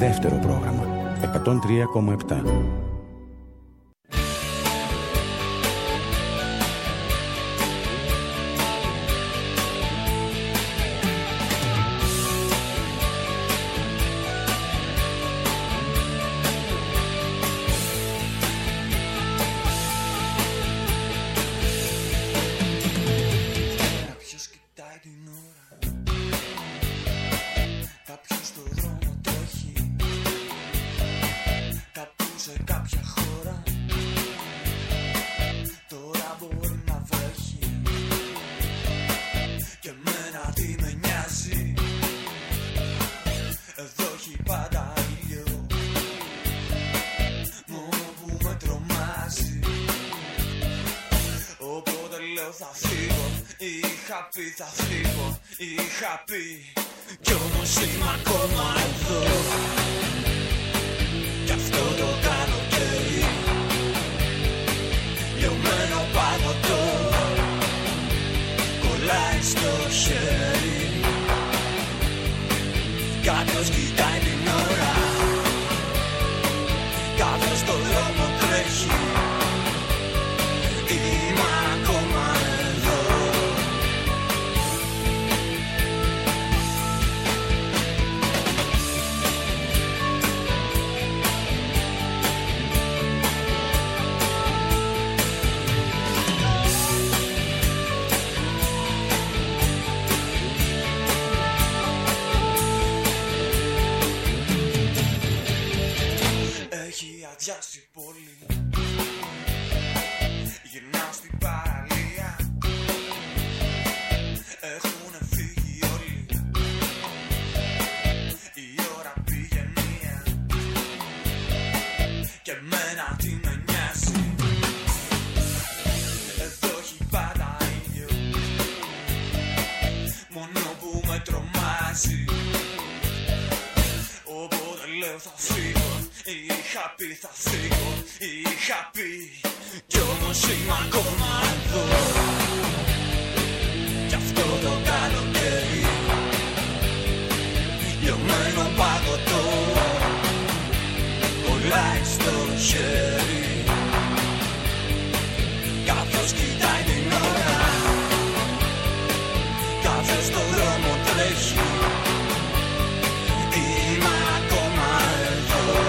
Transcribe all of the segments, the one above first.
δεύτερο πρόγραμμα 103,7. Θα φύγω, είχα πει, κι όμως είμαι ακόμα εδώ. Κι αυτό το καλοκαίρι, λιωμένο παγωτό, κολλάει στο χέρι. Κάποιος κοιτάει την ώρα, κάποιος στο δρόμο τρέχει. Είμαι ακόμα εδώ. Αδειάσει πολύ. Γυρνάω στην παραλία. Έχουνε φύγει όλοι. Η ώρα πήγε μία. Και εμένα τι με νοιάζει. Εδώ έχει πάντα ήλιο. Μόνο που με τρομάζει. Οπότε λέω θα φύγω. Είχα πει θα φύγω, είχα πει, κι όμως είμαι ακόμα εδώ. Κι αυτό το καλοκαίρι, λιωμένο παγωτό, κολλάει στο χέρι. Κάποιος κοιτάει την ώρα, κάποιος στο δρόμο τρέχει. Είμαι ακόμα εδώ.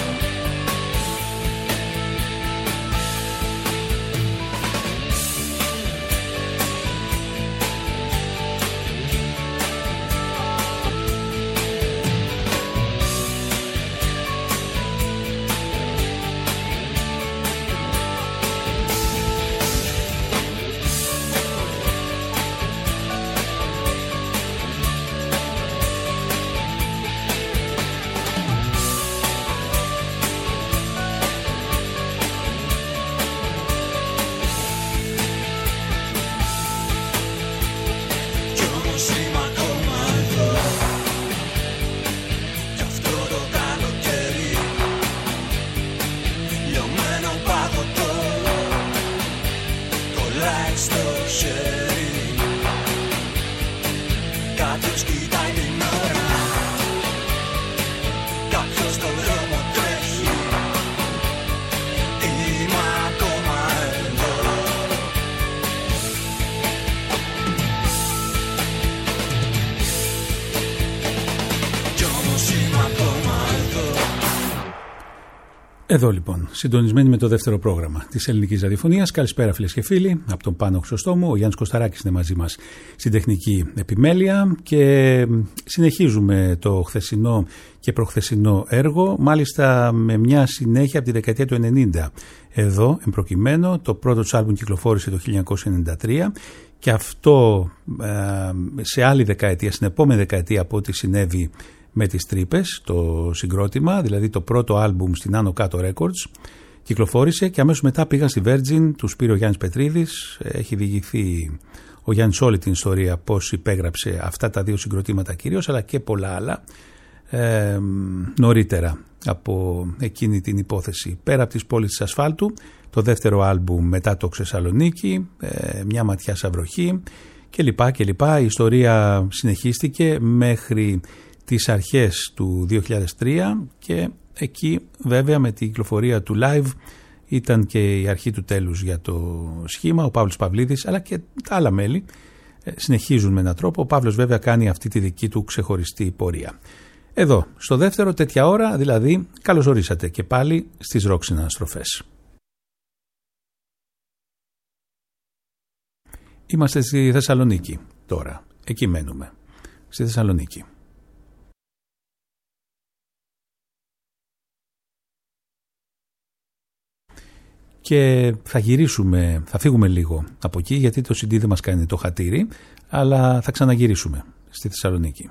Εδώ λοιπόν, συντονισμένοι με το δεύτερο πρόγραμμα της ελληνικής ραδιοφωνίας. Καλησπέρα φίλες και φίλοι, από τον Πάνο Χρυσοστόμου. Ο Γιάννης Κωσταράκης είναι μαζί μας στην τεχνική επιμέλεια και συνεχίζουμε το χθεσινό και προχθεσινό έργο, μάλιστα με μια συνέχεια από τη δεκαετία του 90. Εδώ, εμπροκειμένο, το πρώτο του άλμπουμ κυκλοφόρησε το 1993 και αυτό σε άλλη δεκαετία, στην επόμενη δεκαετία από ό,τι συνέβη με τις Τρύπες, το συγκρότημα, δηλαδή το πρώτο άλμπουμ στην Άνω Κάτω Records, κυκλοφόρησε και αμέσως μετά πήγαν στη Virgin, τους πήρε ο Γιάννης Πετρίδης. Έχει διηγηθεί ο Γιάννης όλη την ιστορία πώς υπέγραψε αυτά τα δύο συγκροτήματα κυρίως, αλλά και πολλά άλλα νωρίτερα από εκείνη την υπόθεση. Πέρα από τις πόλεις της ασφάλτου, το δεύτερο άλμπουμ μετά το Θεσσαλονίκη, μια ματιά σαν βροχή κλπ. Η ιστορία συνεχίστηκε μέχρι τις αρχές του 2003 και εκεί βέβαια με την κυκλοφορία του live ήταν και η αρχή του τέλους για το σχήμα. Ο Παύλος Παυλίδης αλλά και τα άλλα μέλη συνεχίζουν με έναν τρόπο. Ο Παύλος βέβαια κάνει αυτή τη δική του ξεχωριστή πορεία. Εδώ στο δεύτερο τέτοια ώρα δηλαδή καλώς ορίσατε και πάλι στις Rock Συναναστροφές. Είμαστε στη Θεσσαλονίκη τώρα, εκεί μένουμε, στη Θεσσαλονίκη. Και θα φύγουμε λίγο από εκεί γιατί το CD δεν μας κάνει το χατήρι, αλλά θα ξαναγυρίσουμε στη Θεσσαλονίκη.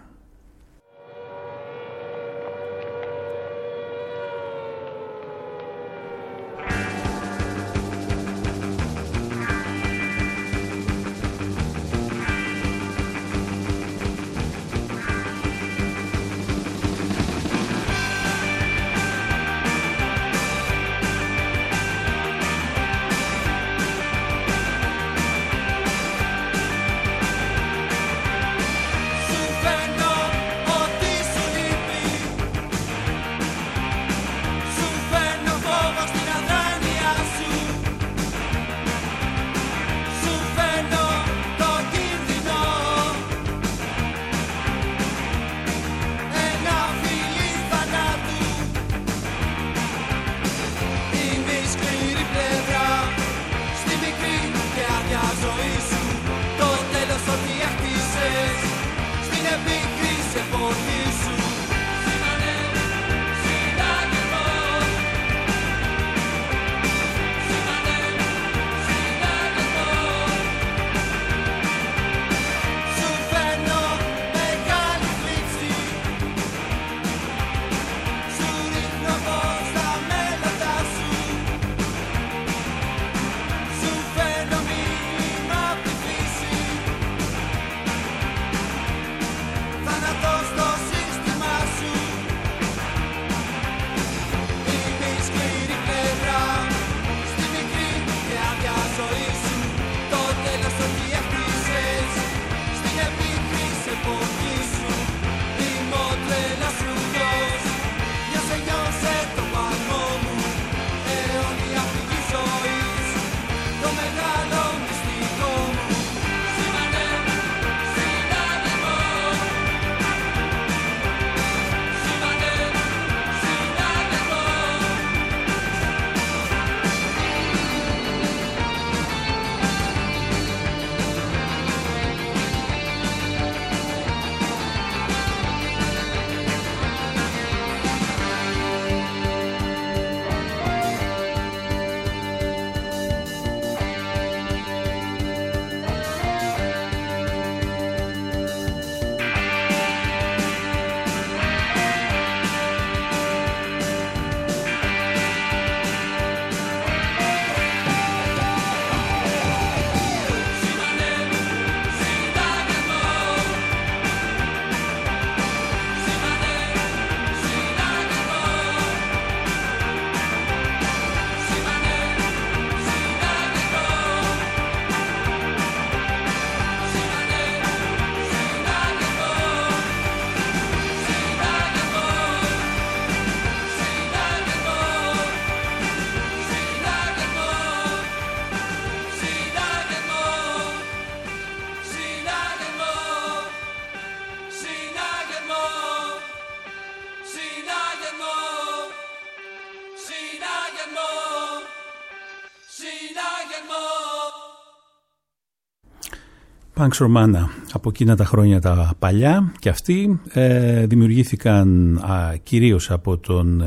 Punks Romana, από εκείνα τα χρόνια τα παλιά, και αυτοί δημιουργήθηκαν κυρίως από τον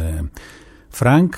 Φρανκ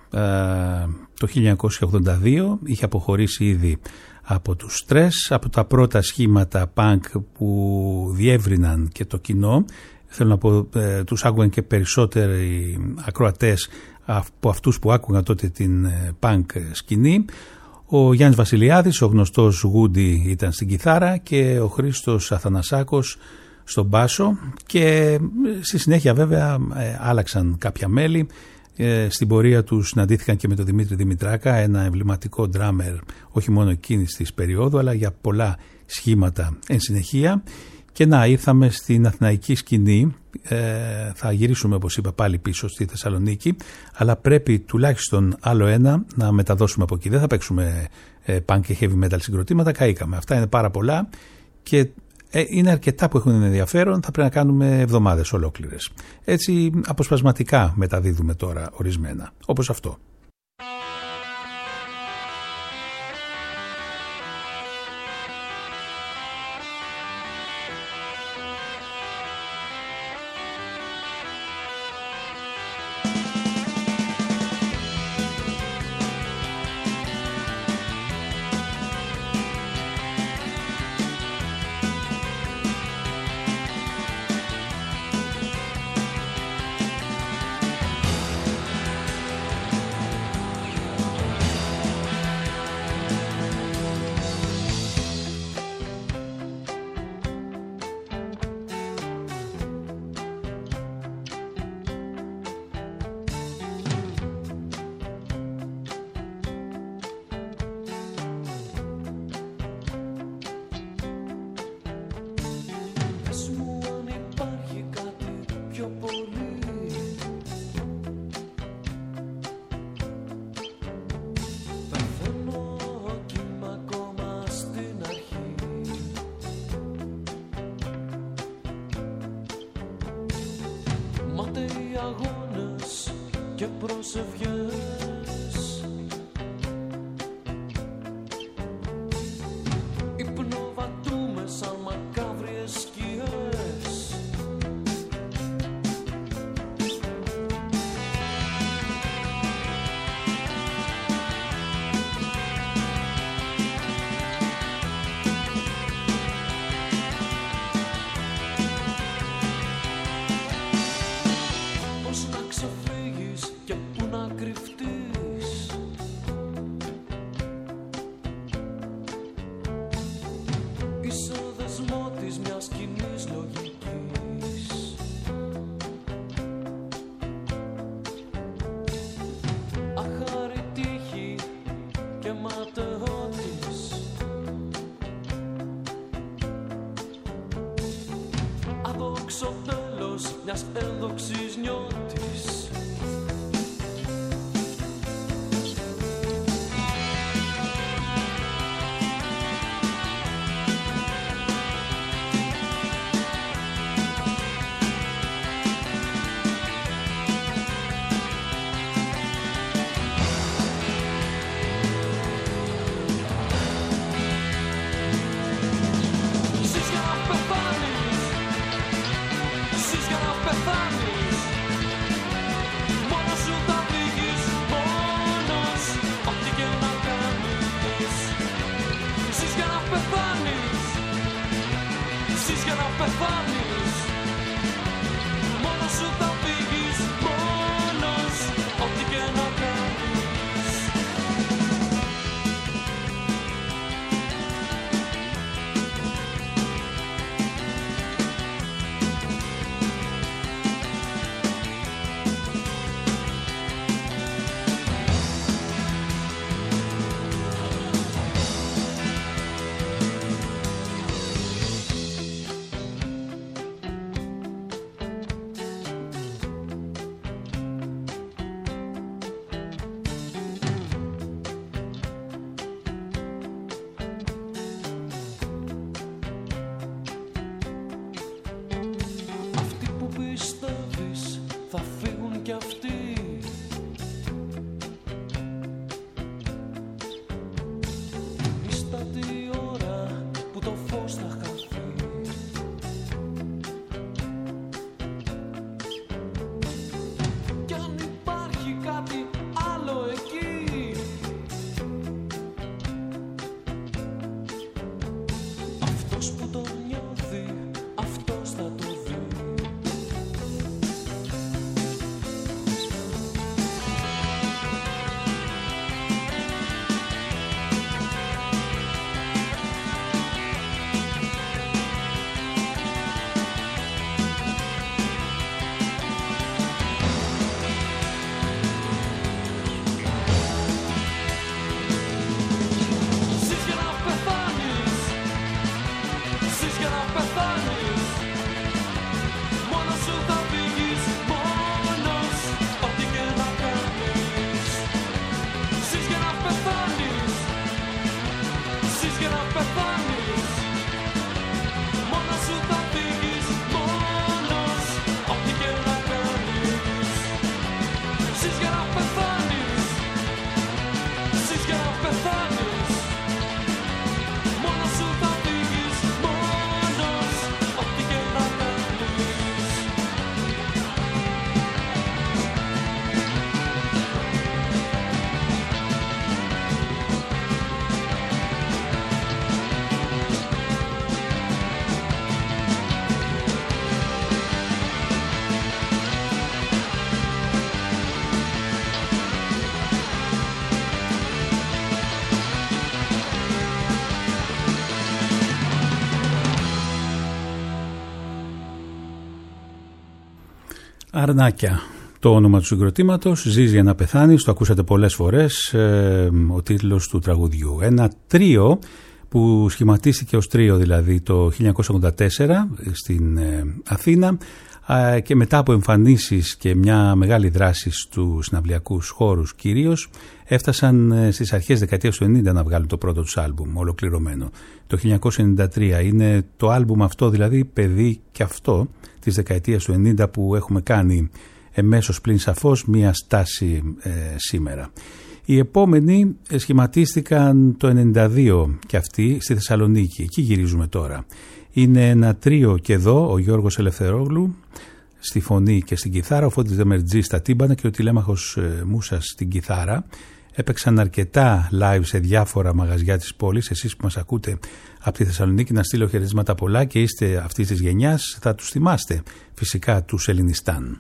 το 1982. Είχε αποχωρήσει ήδη από τους Στρες, από τα πρώτα σχήματα punk που διεύρυναν και το κοινό. Θέλω να πω, τους άκουγαν και περισσότεροι ακροατές από αυτούς που άκουγαν τότε την punk σκηνή. Ο Γιάννης Βασιλιάδης, ο γνωστός Woody, ήταν στην κιθάρα και ο Χρήστος Αθανασάκος στον μπάσο, και στη συνέχεια βέβαια άλλαξαν κάποια μέλη. Στην πορεία τους συναντήθηκαν και με τον Δημήτρη Δημητράκα, ένα εμβληματικό ντράμερ όχι μόνο εκείνης της περίοδου αλλά για πολλά σχήματα εν συνεχεία, Και να, ήρθαμε στην αθηναϊκή σκηνή, θα γυρίσουμε όπως είπα πάλι πίσω στη Θεσσαλονίκη, αλλά πρέπει τουλάχιστον άλλο ένα να μεταδώσουμε από εκεί. Δεν θα παίξουμε punk και heavy metal συγκροτήματα, καήκαμε. Αυτά είναι πάρα πολλά και είναι αρκετά που έχουν ενδιαφέρον, θα πρέπει να κάνουμε εβδομάδες ολόκληρες. Έτσι αποσπασματικά μεταδίδουμε τώρα ορισμένα, όπως αυτό. Αρνάκια, το όνομα του συγκροτήματος. Ζεις για να πεθάνεις, το ακούσατε πολλές φορές, ο τίτλος του τραγουδιού. Ένα τρίο που σχηματίστηκε ως τρίο δηλαδή το 1984 στην Αθήνα και μετά από εμφανίσεις και μια μεγάλη δράση στους συναυλιακούς χώρους κυρίως, έφτασαν στις αρχές δεκαετίας του 90 να βγάλουν το πρώτο τους άλμπουμ ολοκληρωμένο. Το 1993 είναι το άλμπουμ αυτό, δηλαδή παιδί και αυτό της δεκαετίας του 90 που έχουμε κάνει εμέσως πλην σαφώς μια στάση σήμερα. Οι επόμενοι σχηματίστηκαν το 92 και αυτοί στη Θεσσαλονίκη. Εκεί γυρίζουμε τώρα. Είναι ένα τρίο και εδώ, ο Γιώργος Ελευθερόγλου στη φωνή και στην κιθάρα, ο Φώτης Δεμερτζής στα τύμπανα και ο Τηλέμαχος Μούσας στην κιθάρα. Έπαιξαν αρκετά live σε διάφορα μαγαζιά της πόλης. Εσείς που μας ακούτε από τη Θεσσαλονίκη, να στείλω χαιρετίσματα πολλά και είστε αυτής της γενιάς, θα τους θυμάστε φυσικά τους Ελληνιστάν.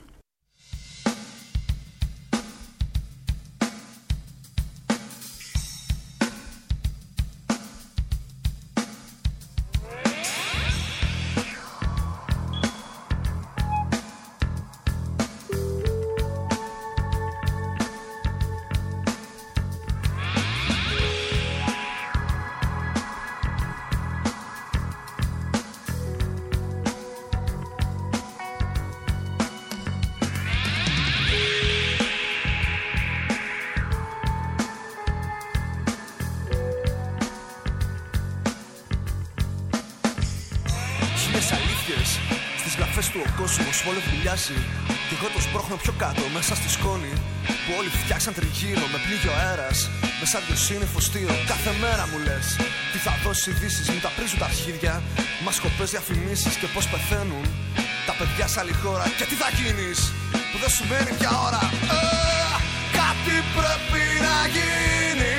Κι εγώ το σπρώχνω πιο κάτω μέσα στη σκόνη που όλοι φτιάξαν τριγύρω με πλήγιο αέρας. Με σαν δυο σύννεφο στήρο κάθε μέρα μου λες τι θα δώσεις ειδήσεις, μου τα πρίζουν τα αρχίδια. Μας σκοπές διαφημίσεις και πως πεθαίνουν τα παιδιά σε άλλη χώρα. Και τι θα γίνεις που δεν σου μένει πια ώρα. Κάτι πρέπει να γίνει.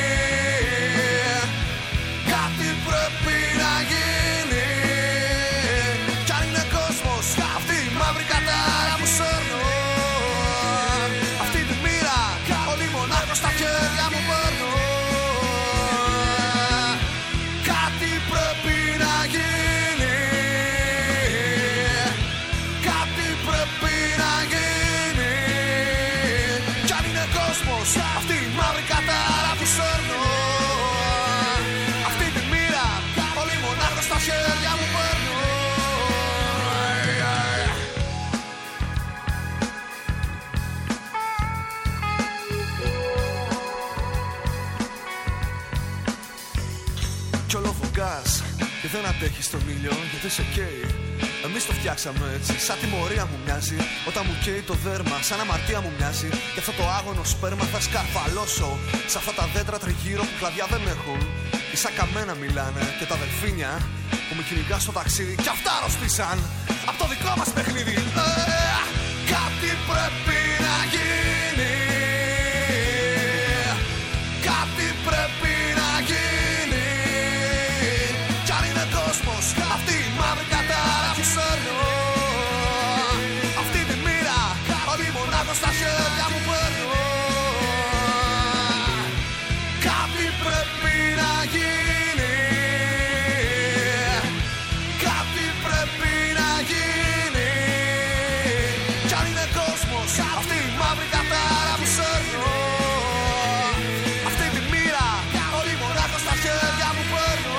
Κάτι πρέπει να γίνει. Κι αν είναι κόσμος αυτή η μαύρη κατάρα που σέρνω, αυτή τη μοίρα όλοι μονάχος στα χέρια μου παίρνω. Κάτι πρέπει να γίνει. Κάτι πρέπει να γίνει. Κι αν είναι κόσμος αυτή η μαύρη κατάρα που σέρνω, αυτή τη μοίρα όλοι μονάχος στα χέρια μου παίρνω. Κι όλο βογκάς και δεν αντέχεις τον ήλιο γιατί σε καίει. Εμείς το φτιάξαμε έτσι, σαν τιμωρία μου μοιάζει. Όταν μου καίει το δέρμα, σαν αμαρτία μου μοιάζει. Γι' αυτό το άγωνο σπέρμα θα σκαρφαλώσω σε αυτά τα δέντρα τριγύρω που κλαδιά δεν έχουν. Και σαν καμένα μιλάνε και τα δελφίνια που με κυνηγά στο ταξίδι. Κι αυτά αρρωστήσαν από το δικό μας παιχνίδι. Κάτι πρέπει να γίνει. Κάτι πρέπει να γίνει. Κι αν είναι κόσμος αυτή η μαύρη κατάρα που σέρνω, αυτή τη μοίρα όλοι μονάχος στα χέρια μου παίρνω. Κάτι πρέπει να γίνει. Κάτι πρέπει να γίνει. Κι αν είναι κόσμος αυτή η μαύρη κατάρα που σέρνω, αυτή τη μοίρα όλοι μονάχος στα χέρια μου παίρνω.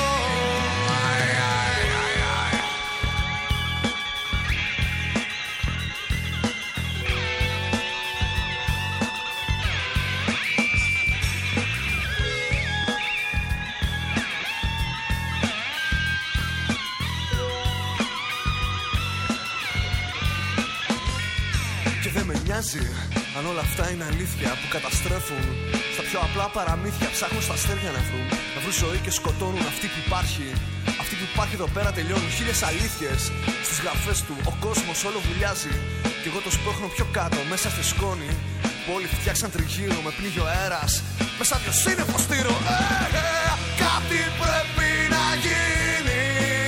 Αν όλα αυτά είναι αλήθεια που καταστρέφουν στα πιο απλά παραμύθια, ψάχνουν στα αστέρια να βρουν ζωή και σκοτώνουν αυτή που υπάρχει. Αυτή που υπάρχει εδώ πέρα τελειώνουν χίλιες αλήθειες. Στις γραφές του ο κόσμος όλο βουλιάζει. Κι εγώ το σπρώχνω πιο κάτω μέσα στη σκόνη που όλοι φτιάξαν τριγύρω με πνίγιο αέρας. Μέσα δυο σύννεφο στήρο. Κάτι πρέπει να γίνει.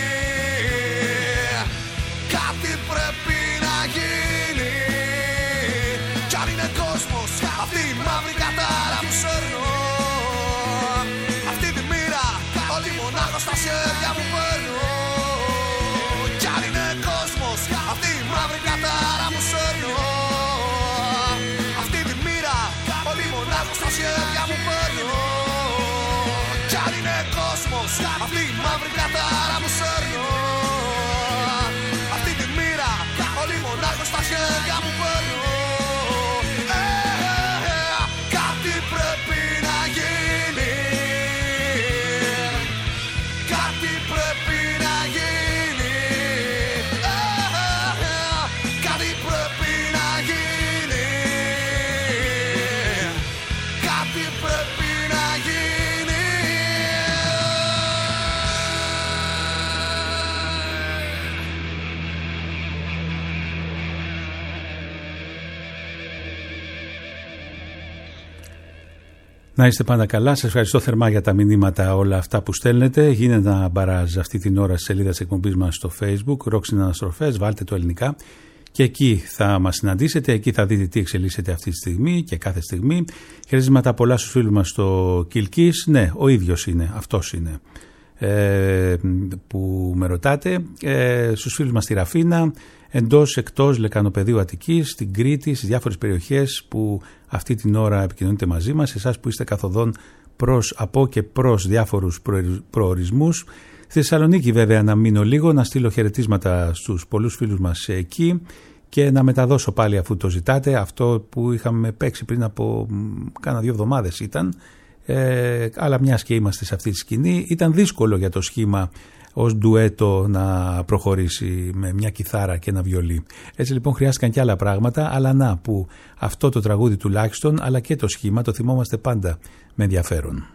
Κάτι πρέπει να γίνει. Κι αν είναι κόσμος αυτή η μαύρη κατάρα που σέρνω, αυτή τη μοίρα όλοι μονάχος στα χέρια μου παίρνω. Κι αν είναι κόσμος αυτή η μαύρη κατάρα που σέρνω, μαύρη κατάρα μου σέρνω. Αυτή τη μοίρα όλοι μονάχος στα χέρια μου παίρνω. Κάτι πρέπει να γίνει. Κάτι πρέπει να γίνει. Κάτι πρέπει να γίνει. Κάτι πρέπει να γίνει. Να είστε πάντα καλά. Σας ευχαριστώ θερμά για τα μηνύματα όλα αυτά που στέλνετε. Γίνεται ένα μπαράζ αυτή την ώρα στη σελίδα της εκπομπής μας στο Facebook, Rock στην Αναστροφές, βάλτε το ελληνικά και εκεί θα μας συναντήσετε, εκεί θα δείτε τι εξελίσσεται αυτή τη στιγμή και κάθε στιγμή. Χαιρετίσματα πολλά στους φίλους μας στο Κιλκής. Ναι, ο ίδιος είναι, αυτός είναι που με ρωτάτε. Στους φίλους μας στη Ραφίνα, εντός, εκτός Λεκανοπεδίου Αττικής, στην Κρήτη, στις διάφορες περιοχές που αυτή την ώρα επικοινωνείτε μαζί μας, εσάς που είστε καθοδόν από και προς διάφορους προορισμούς. Στη Θεσσαλονίκη βέβαια να μείνω λίγο, να στείλω χαιρετίσματα στους πολλούς φίλους μας εκεί και να μεταδώσω πάλι, αφού το ζητάτε, αυτό που είχαμε παίξει πριν από κάνα 2 εβδομάδες ήταν, αλλά μιας και είμαστε σε αυτή τη σκηνή, ήταν δύσκολο για το σχήμα ως ντουέτο να προχωρήσει με μια κιθάρα και ένα βιολί. Έτσι λοιπόν χρειάστηκαν και άλλα πράγματα, αλλά να που αυτό το τραγούδι τουλάχιστον, αλλά και το σχήμα το θυμόμαστε πάντα με ενδιαφέρον.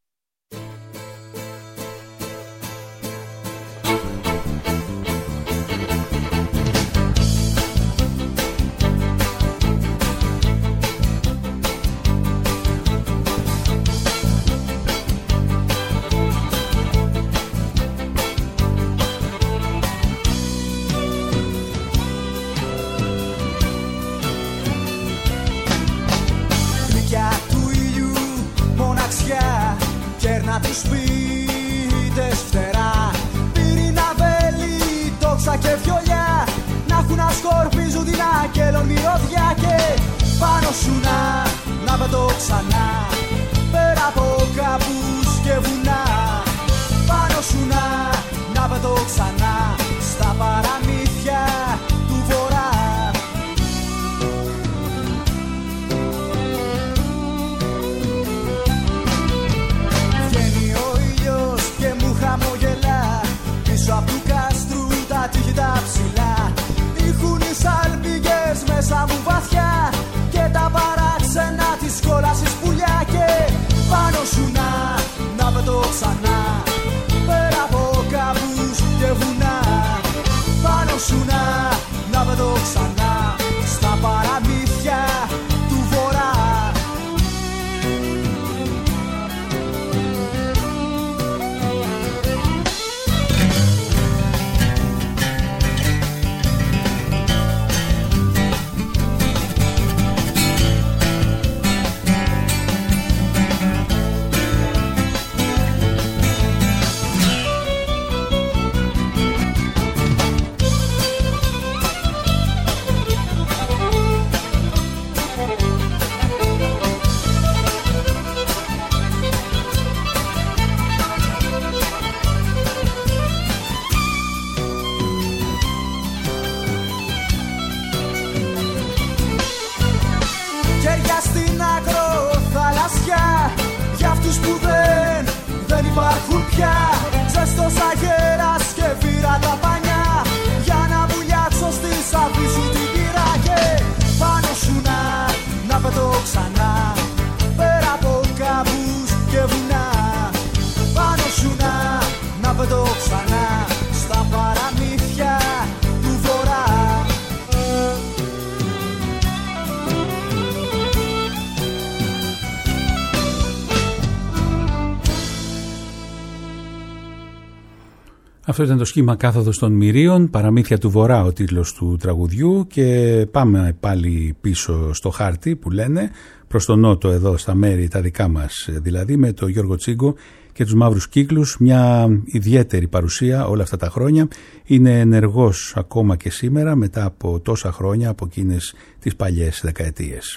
Αυτό ήταν το σχήμα Κάθοδος των Μυρίων, Παραμύθια του Βορρά ο τίτλος του τραγουδιού, και πάμε πάλι πίσω στο χάρτη που λένε, προς τον νότο εδώ στα μέρη τα δικά μας δηλαδή, με το Γιώργο Τσίγκο και τους Μαύρους Κύκλους, μια ιδιαίτερη παρουσία όλα αυτά τα χρόνια. Είναι ενεργός ακόμα και σήμερα μετά από τόσα χρόνια από εκείνες τις παλιές δεκαετίες.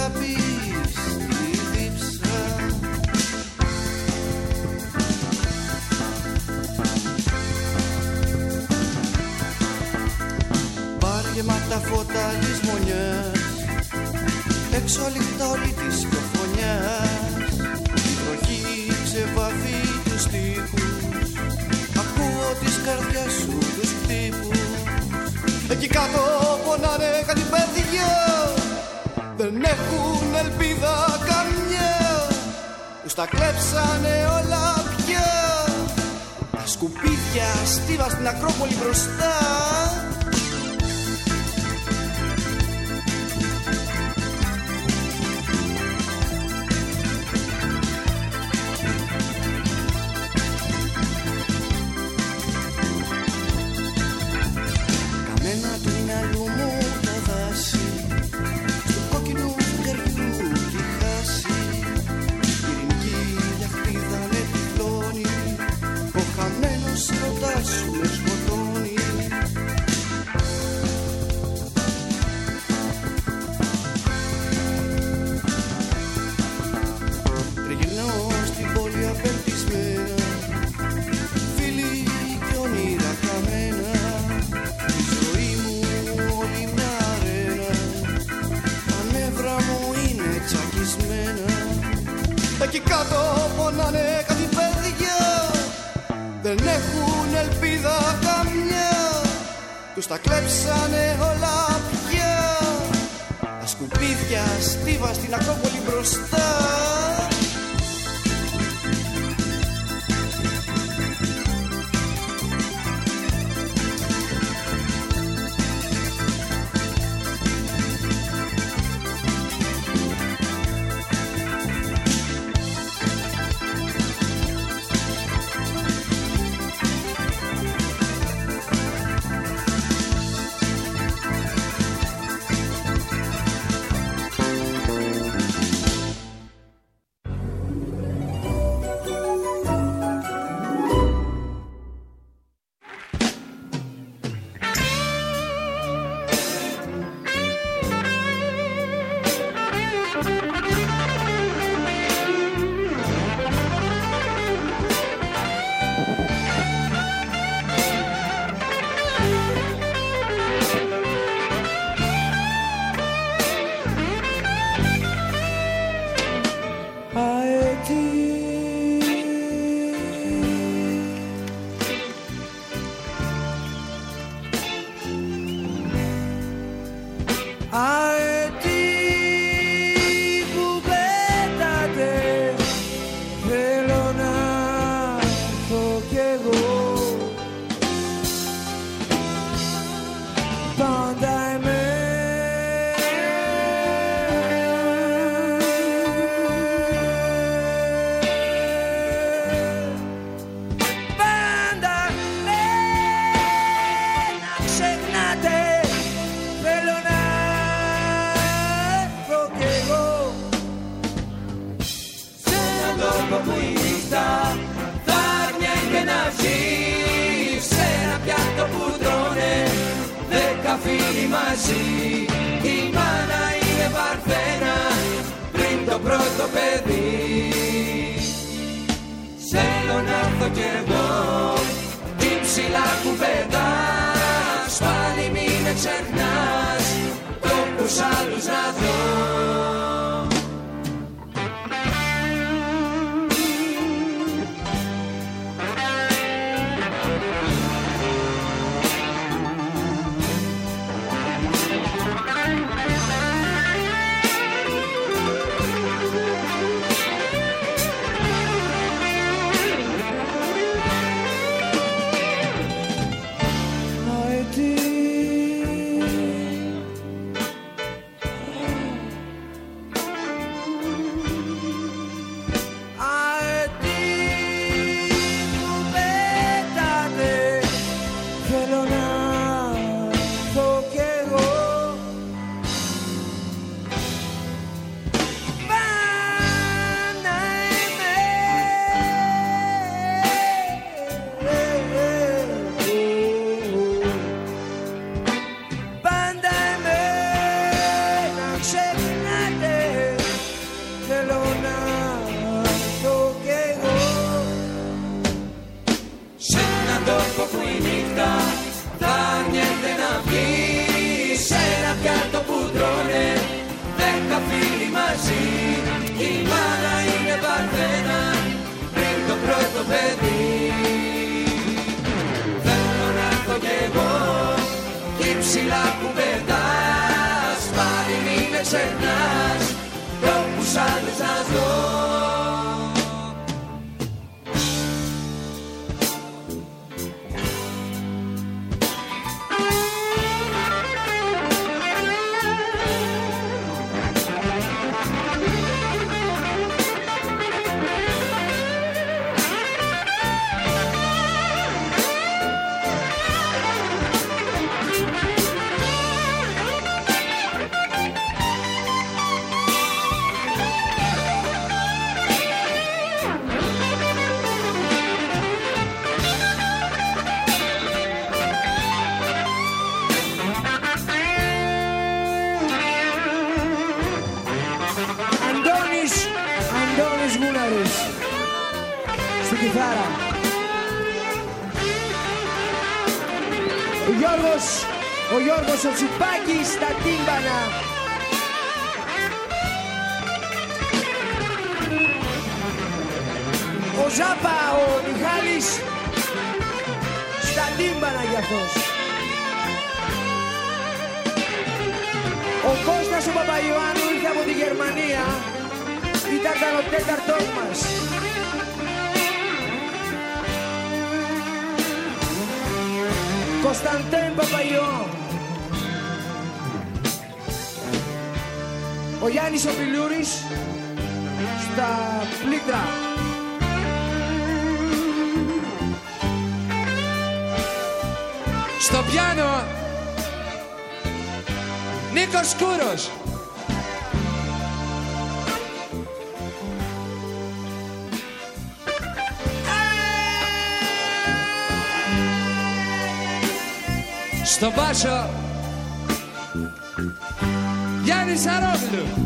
μπεις στη δίψα. Πάρ γεμάτα φώτα λησμονιάς, έξω αλήθεια όλη της προφωνιάς. Η βροχή ξεβάφει τους τοίχους, ακούω της καρδιάς σου τους χτύπους. Εκεί κάτω πονάνε κάτι παιδιά, δεν έχουν ελπίδα καμιά. Τους τα κλέψανε όλα πια, τα σκουπίδια στίβα στην Ακρόπολη μπροστά. Εκεί κάτω πονάνε κάτι παιδιά, δεν έχουν ελπίδα καμιά. Τους τα κλέψανε όλα πια, τα σκουπίδια στίβα στην Ακρόπολη μπροστά. τους άλλους να δω. Ο Γιώργος ο Τσιπάκης στα τύμπανα. Ο Ζάπα ο Μιχάλης στα τύμπανα για αυτός. Ο Κώστας ο Παπαϊωάννου ήρθε από τη Γερμανία. Ήταν ο τέταρτος μας. Κωνσταντέν Παπαϊωάννου. Ο Γιάννης ο Πιλούρης στα πλήκτρα. Στο πιάνο Νίκος Σκούρος. Στο μπάσο Γιάννης Αρόγλου.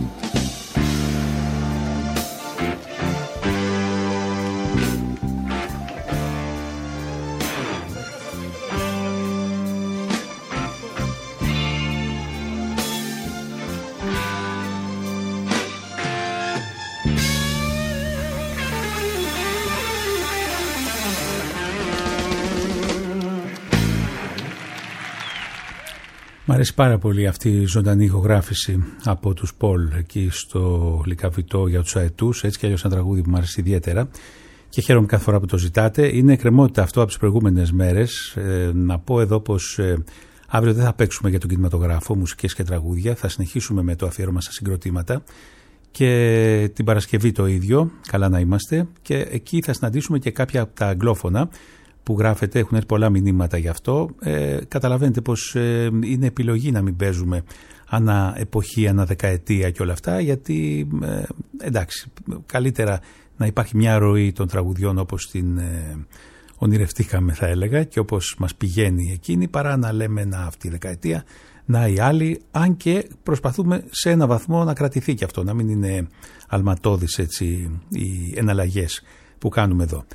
Μ' αρέσει πάρα πολύ αυτή η ζωντανή ηχογράφηση από τους Πολ εκεί στο Λυκαβητό για τους αετούς, έτσι κι αλλιώς ένα τραγούδι που μου αρέσει ιδιαίτερα και χαίρομαι κάθε φορά που το ζητάτε. Είναι εκκρεμότητα αυτό από τις προηγούμενες μέρες. Να πω εδώ πως αύριο δεν θα παίξουμε για τον κινηματογράφο μουσικές και τραγούδια, θα συνεχίσουμε με το αφιέρωμα στα συγκροτήματα και την Παρασκευή το ίδιο, καλά να είμαστε, και εκεί θα συναντήσουμε και κάποια από τα αγγλόφωνα που γράφετε, έχουν έρθει πολλά μηνύματα γι' αυτό. Καταλαβαίνετε πως είναι επιλογή να μην παίζουμε ανά εποχή, ανά δεκαετία και όλα αυτά, γιατί εντάξει, καλύτερα να υπάρχει μια ροή των τραγουδιών όπως την ονειρευτήκαμε θα έλεγα και όπως μας πηγαίνει εκείνη, παρά να λέμε να αυτή η δεκαετία, να η άλλη, αν και προσπαθούμε σε ένα βαθμό να κρατηθεί και αυτό, να μην είναι αλματώδεις έτσι οι εναλλαγές που κάνουμε εδώ.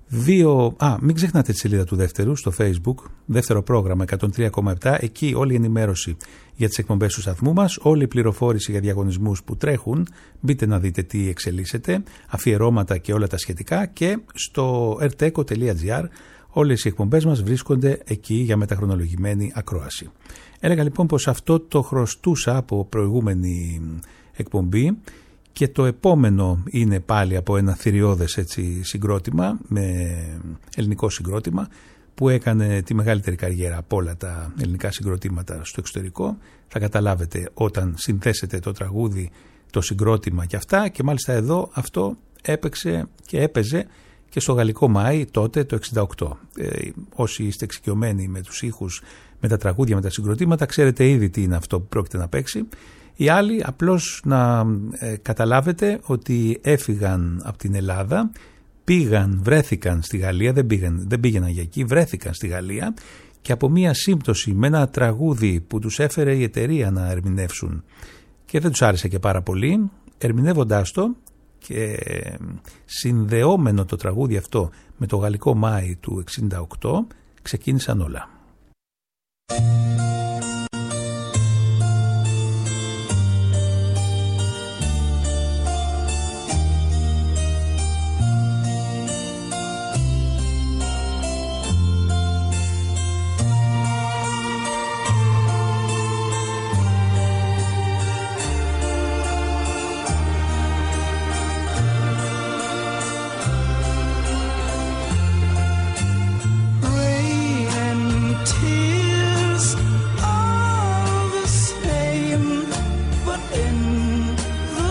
Μην ξεχνάτε τη σελίδα του δεύτερου στο Facebook, δεύτερο πρόγραμμα 103,7, εκεί όλη η ενημέρωση για τις εκπομπές του σταθμού μας, όλη η πληροφόρηση για διαγωνισμούς που τρέχουν, μπείτε να δείτε τι εξελίσσεται, αφιερώματα και όλα τα σχετικά, και στο rteco.gr όλες οι εκπομπές μας βρίσκονται εκεί για μεταχρονολογημένη ακρόαση. Έλεγα λοιπόν πως αυτό το χρωστούσα από προηγούμενη εκπομπή. Και το επόμενο είναι πάλι από ένα θηριώδες έτσι συγκρότημα, με ελληνικό συγκρότημα, που έκανε τη μεγαλύτερη καριέρα από όλα τα ελληνικά συγκροτήματα στο εξωτερικό. Θα καταλάβετε όταν συνθέσετε το τραγούδι, το συγκρότημα και αυτά, και μάλιστα εδώ αυτό έπαιξε και έπαιζε και στο Γαλλικό Μάη τότε το 68. Όσοι είστε εξοικειωμένοι με τους ήχους, με τα τραγούδια, με τα συγκροτήματα, ξέρετε ήδη τι είναι αυτό που πρόκειται να παίξει. Οι άλλοι απλώς να καταλάβετε ότι έφυγαν από την Ελλάδα, βρέθηκαν στη Γαλλία, δεν πήγαιναν για εκεί, βρέθηκαν στη Γαλλία, και από μία σύμπτωση με ένα τραγούδι που τους έφερε η εταιρεία να ερμηνεύσουν και δεν τους άρεσε και πάρα πολύ, ερμηνεύοντάς το και συνδεόμενο το τραγούδι αυτό με το Γαλλικό Μάη του 68, ξεκίνησαν όλα.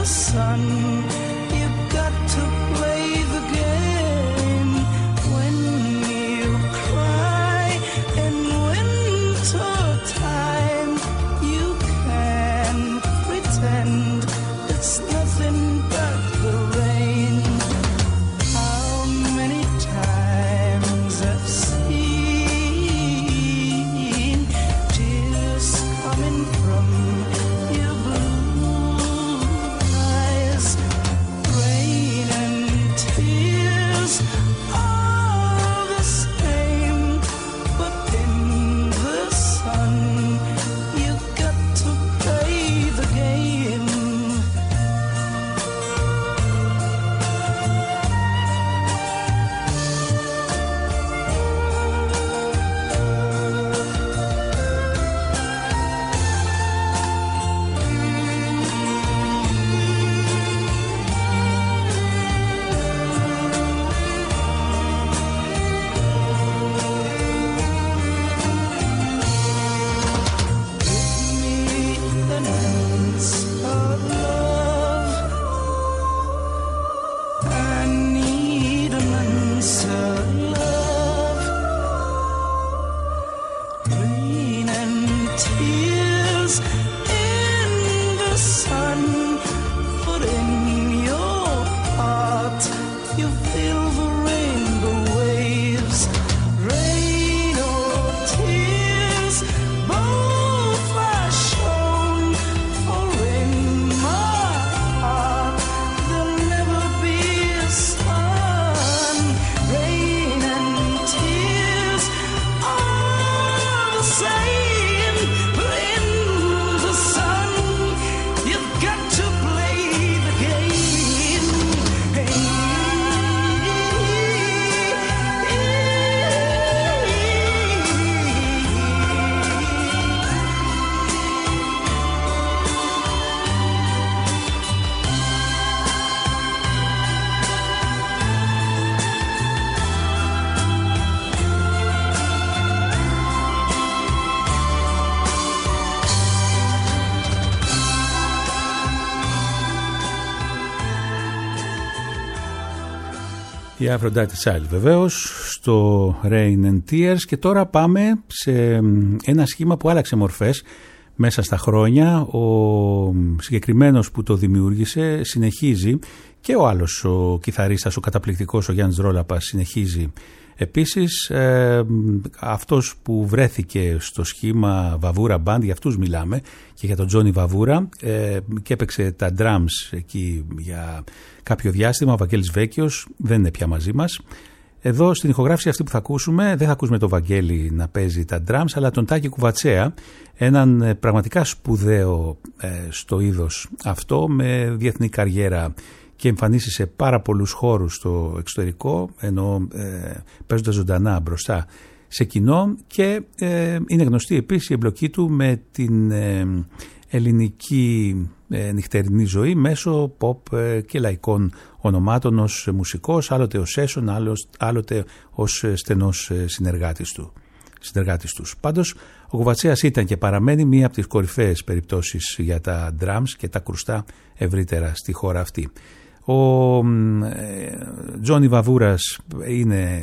sun. You've got to play the game when you cry in winter time. You can pretend it's nothing but the rain. How many times I've seen tears coming from your blue eyes. Rain and tears are the same, but in the sun you've got to play the game. Η Aphrodite Child βεβαίως στο Rain and Tears. Και τώρα πάμε σε ένα σχήμα που άλλαξε μορφές μέσα στα χρόνια. Ο συγκεκριμένος που το δημιούργησε συνεχίζει, και ο άλλος ο κιθαρίστας, ο καταπληκτικός ο Γιάννης Ρόλαπας, συνεχίζει επίσης. Αυτός που βρέθηκε στο σχήμα Βαβούρα Band, για αυτούς μιλάμε και για τον Τζόνι Βαβούρα, και έπαιξε τα drums εκεί για κάποιο διάστημα. Ο Βαγγέλης Βέκιος δεν είναι πια μαζί μας. Εδώ στην ηχογράφηση αυτή που θα ακούσουμε, δεν θα ακούσουμε τον Βαγγέλη να παίζει τα drums, αλλά τον Τάκη Κουβατσέα, έναν πραγματικά σπουδαίο στο είδος αυτό, με διεθνή καριέρα και εμφανίσει σε πάρα πολλούς χώρους στο εξωτερικό, ενώ παίζοντας ζωντανά μπροστά σε κοινό, και είναι γνωστή επίσης η εμπλοκή του με την ελληνική νυχτερινή ζωή μέσω pop και λαϊκών ονομάτων, ως μουσικός, άλλοτε ως session, άλλοτε ως στενός συνεργάτης τους. Πάντως ο Κουβατσέας ήταν και παραμένει μία από τις κορυφαίες περιπτώσεις για τα drums και τα κρουστά ευρύτερα στη χώρα αυτή. Ο Τζόνι Βαβούρας είναι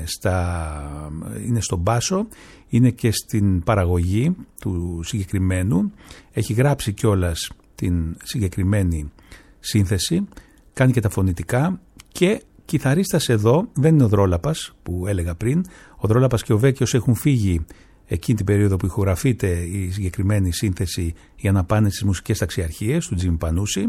στον μπάσο, είναι και στην παραγωγή του συγκεκριμένου, έχει γράψει κιόλας την συγκεκριμένη σύνθεση, κάνει και τα φωνητικά, και κιθαρίστας εδώ δεν είναι ο Δρόλαπας που έλεγα πριν. Ο Δρόλαπας και ο Βέκιος έχουν φύγει εκείνη την περίοδο που ηχογραφείται η συγκεκριμένη σύνθεση για να πάνε στις μουσικές ταξιαρχίες του Τζιμ Πανούση.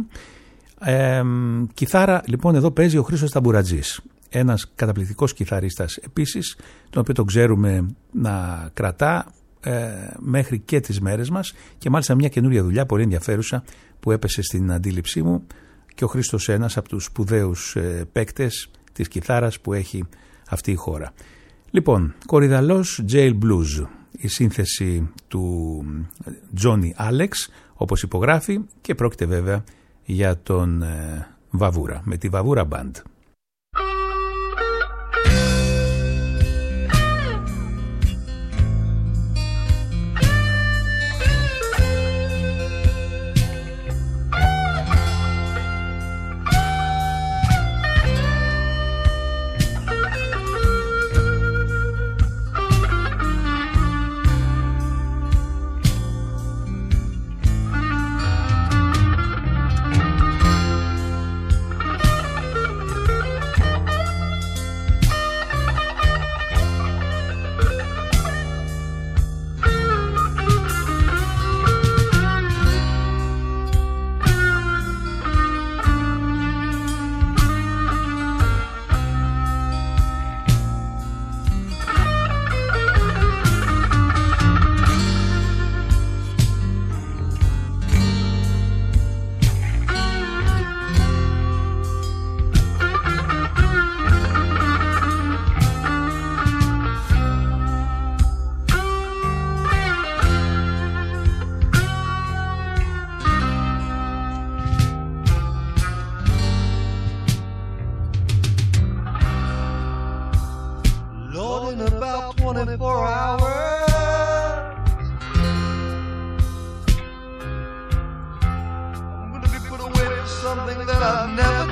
Κιθάρα λοιπόν εδώ παίζει ο Χρήστος Ταμπουρατζής, ένας καταπληκτικός κιθαρίστας επίσης, τον οποίο τον ξέρουμε να κρατά μέχρι και τις μέρες μας, και μάλιστα μια καινούρια δουλειά πολύ ενδιαφέρουσα που έπεσε στην αντίληψή μου, και ο Χρήστος ένας από τους σπουδαίους παίκτες της κιθάρας που έχει αυτή η χώρα. Λοιπόν, Κορυδαλός Jail Blues, η σύνθεση του Johnny Alex όπως υπογράφει, και πρόκειται βέβαια για τον Βαβούρα με τη Βαβούρα Band.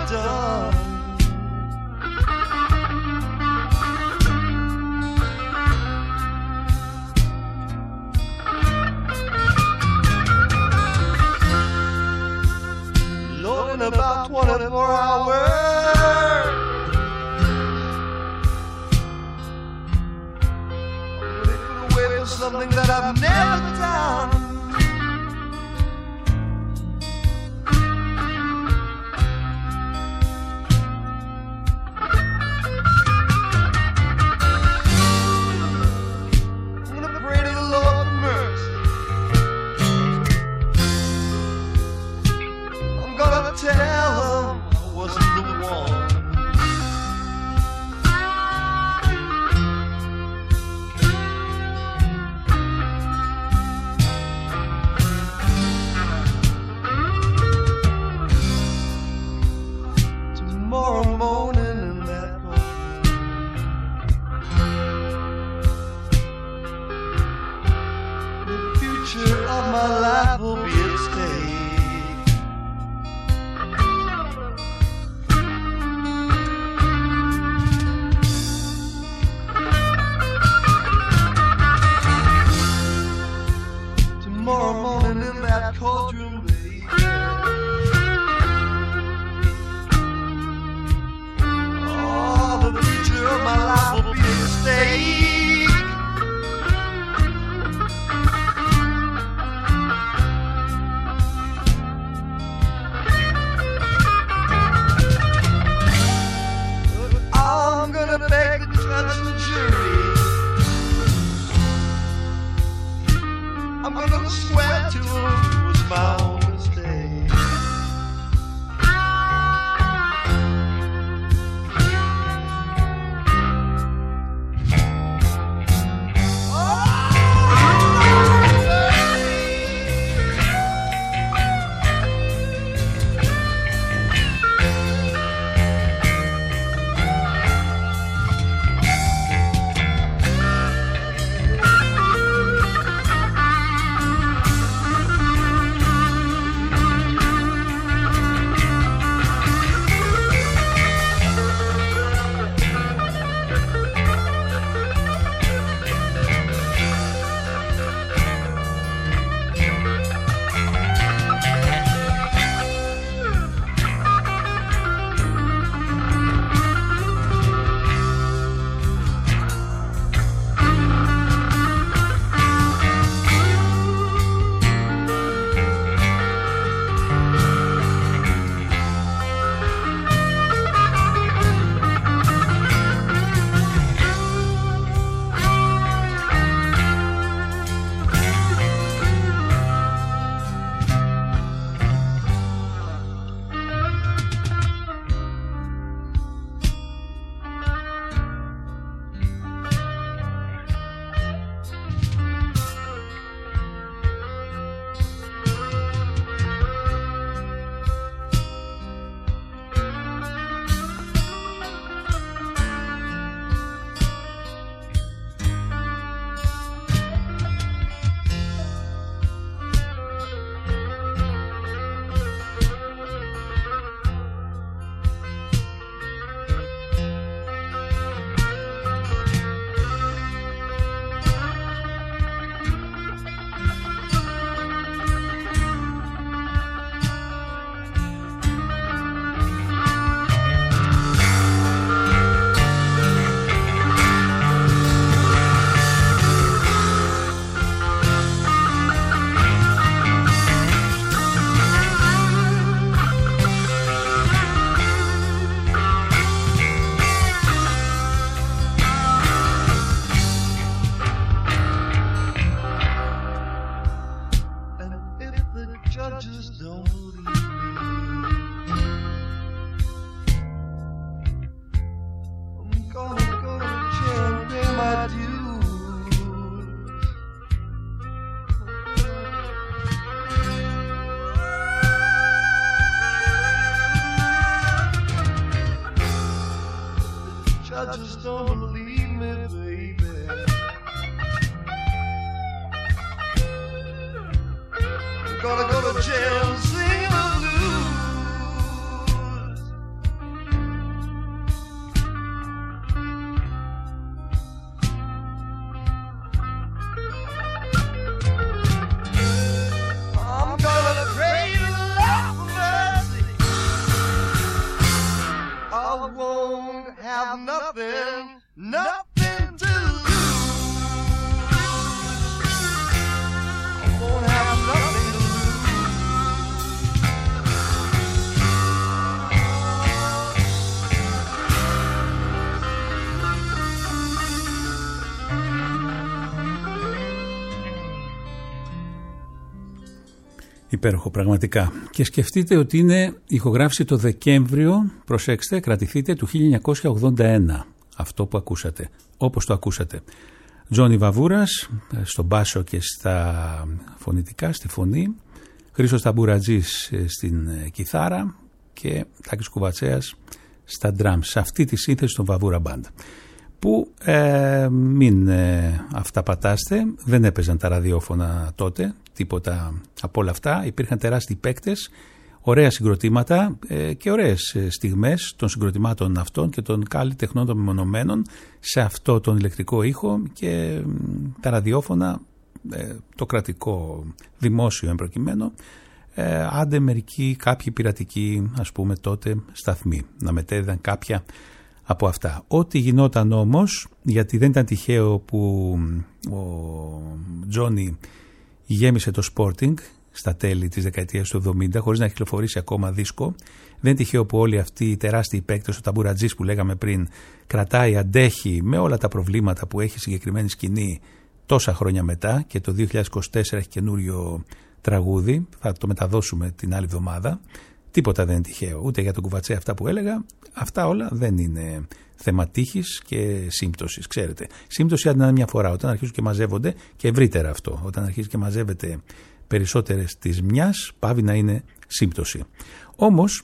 done. Lord, in about 24 hours, I'm gonna get away for something that I've never done. just don't believe me, baby. I'm gonna go to jail and sing the blues. won't have nothing, nothing to lose. I won't have nothing to lose. Υπέροχο πραγματικά. Και σκεφτείτε ότι είναι ηχογράφηση το Δεκέμβριο, προσέξτε, κρατηθείτε, του 1981. Αυτό που ακούσατε, όπως το ακούσατε. Τζόνι Βαβούρας στον μπάσο και στα φωνητικά, στη φωνή. Χρήστος Ταμπουρατζής στην κιθάρα και Τάκης Κουβατσέας στα drums. Σε αυτή τη σύνθεση των Βαβούρα Band. Που μην αυταπατάστε, δεν έπαιζαν τα ραδιόφωνα τότε, τίποτα από όλα αυτά. Υπήρχαν τεράστιοι παίκτες, ωραία συγκροτήματα και ωραίες στιγμές των συγκροτημάτων αυτών και των καλλιτεχνών των μεμονωμένων σε αυτό τον ηλεκτρικό ήχο, και τα ραδιόφωνα, το κρατικό δημόσιο εμπροκειμένο, άντε μερικοί, κάποιοι πειρατικοί, ας πούμε τότε, σταθμοί, να μετέδιδαν κάποια από αυτά. Ό,τι γινόταν όμως, γιατί δεν ήταν τυχαίο που ο Τζόνι γέμισε το Sporting στα τέλη της δεκαετίας του 70 χωρίς να έχει κυκλοφορήσει ακόμα δίσκο, δεν είναι τυχαίο που όλοι αυτοί οι τεράστιοι παίκτες, ο Ταμπουρατζής που λέγαμε πριν, κρατάει, αντέχει με όλα τα προβλήματα που έχει συγκεκριμένη σκηνή τόσα χρόνια μετά, και το 2024 έχει καινούριο τραγούδι, θα το μεταδώσουμε την άλλη εβδομάδα. Τίποτα δεν είναι τυχαίο, ούτε για τον Κουβατσέ αυτά που έλεγα. Αυτά όλα δεν είναι θέμα τύχης και σύμπτωσης, ξέρετε. Σύμπτωση αν είναι μια φορά, όταν αρχίζουν και μαζεύονται, και ευρύτερα αυτό, όταν αρχίζει και μαζεύεται περισσότερες της μιας, πάβει να είναι σύμπτωση. Όμως,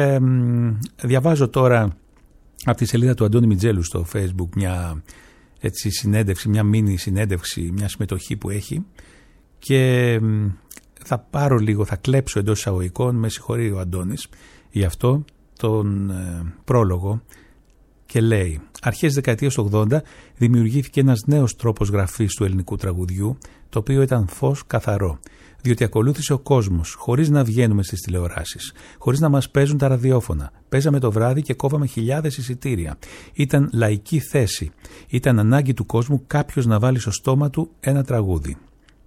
διαβάζω τώρα από τη σελίδα του Αντώνη Μιτζέλου στο Facebook μια έτσι συνέντευξη, μια μίνι συνέντευξη, μια συμμετοχή που έχει, και θα πάρω λίγο, θα κλέψω εντός εισαγωγικών, με συγχωρεί ο Αντώνης γι' αυτό, τον πρόλογο, και λέει: αρχές της δεκαετίας του 80 δημιουργήθηκε ένας νέος τρόπος γραφής του ελληνικού τραγουδιού, το οποίο ήταν φως καθαρό, διότι ακολούθησε ο κόσμος, χωρίς να βγαίνουμε στις τηλεοράσεις, χωρίς να μας παίζουν τα ραδιόφωνα. Παίζαμε το βράδυ και κόβαμε χιλιάδες εισιτήρια. Ήταν λαϊκή θέση. Ήταν ανάγκη του κόσμου κάποιος να βάλει στο στόμα του ένα τραγούδι.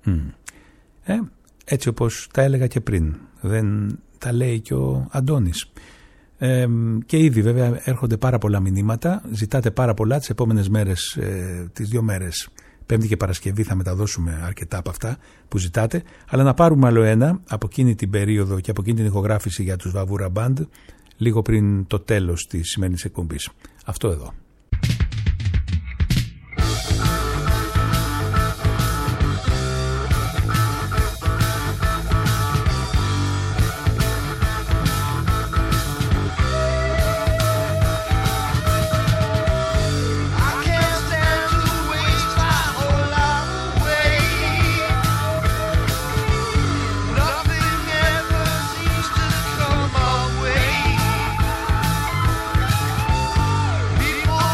Έτσι όπως τα έλεγα και πριν. Δεν τα λέει και ο Αντώνης. Και ήδη βέβαια έρχονται πάρα πολλά μηνύματα. Ζητάτε πάρα πολλά τις επόμενες μέρες, τις 2 μέρες, Πέμπτη και Παρασκευή, θα μεταδώσουμε αρκετά από αυτά που ζητάτε. Αλλά να πάρουμε άλλο ένα από εκείνη την περίοδο και από εκείνη την ηχογράφηση για τους Βαβούρα Band, λίγο πριν το τέλος της σημερινής εκπομπής. Αυτό εδώ. Before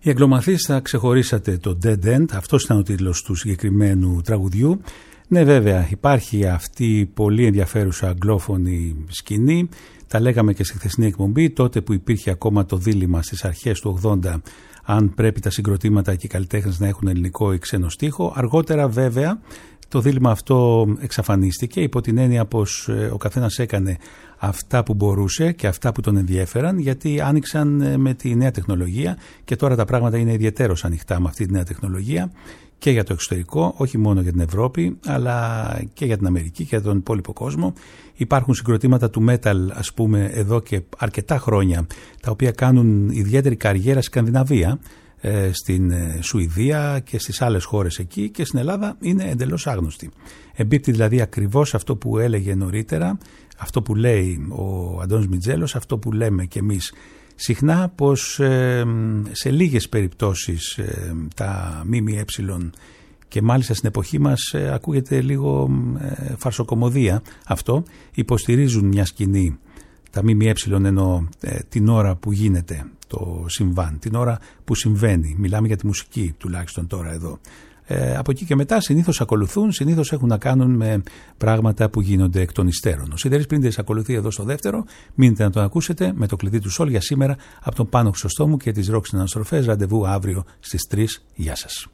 Οι Αγγλομαθείς θα ξεχωρίσατε το Dead End, αυτός ήταν ο τίτλος του συγκεκριμένου τραγουδιού. Ναι, βέβαια, υπάρχει αυτή η πολύ ενδιαφέρουσα αγγλόφωνη σκηνή. Τα λέγαμε και στη χθεσινή εκπομπή, τότε που υπήρχε ακόμα το δίλημμα στις αρχές του 80 αν πρέπει τα συγκροτήματα και οι καλλιτέχνες να έχουν ελληνικό ή ξένο στίχο. Αργότερα βέβαια το δίλημμα αυτό εξαφανίστηκε υπό την έννοια πως ο καθένας έκανε αυτά που μπορούσε και αυτά που τον ενδιέφεραν, γιατί άνοιξαν με τη νέα τεχνολογία και τώρα τα πράγματα είναι ιδιαιτέρως ανοιχτά με αυτή τη νέα τεχνολογία και για το εξωτερικό, όχι μόνο για την Ευρώπη αλλά και για την Αμερική και για τον υπόλοιπο κόσμο. Υπάρχουν συγκροτήματα του metal, ας πούμε, εδώ και αρκετά χρόνια, τα οποία κάνουν ιδιαίτερη καριέρα στη Σκανδιναβία, στην Σουηδία και στις άλλες χώρες εκεί, και στην Ελλάδα είναι εντελώς άγνωστοι. Εμπίπτει δηλαδή ακριβώς αυτό που έλεγε νωρίτερα, αυτό που λέει ο Αντώνης Μιτζέλος, αυτό που λέμε κι εμείς συχνά, πως σε λίγες περιπτώσεις τα ΜΜΕ, και μάλιστα στην εποχή μας ακούγεται λίγο φαρσοκομωδία αυτό, υποστηρίζουν μια σκηνή, τα ΜΜΕ εννοώ, την ώρα που γίνεται το συμβάν, την ώρα που συμβαίνει. Μιλάμε για τη μουσική τουλάχιστον τώρα εδώ. Από εκεί και μετά συνήθως ακολουθούν, συνήθως έχουν να κάνουν με πράγματα που γίνονται εκ των υστέρων. Ο Σιδερής Πρίντες ακολουθεί εδώ στο δεύτερο. Μείνετε να τον ακούσετε με το κλειδί του Σόλ για σήμερα από τον Πάνο Χρυσοστόμου και τις Ρόξ Αναστροφές. Ραντεβού αύριο στις 3. Γεια σας.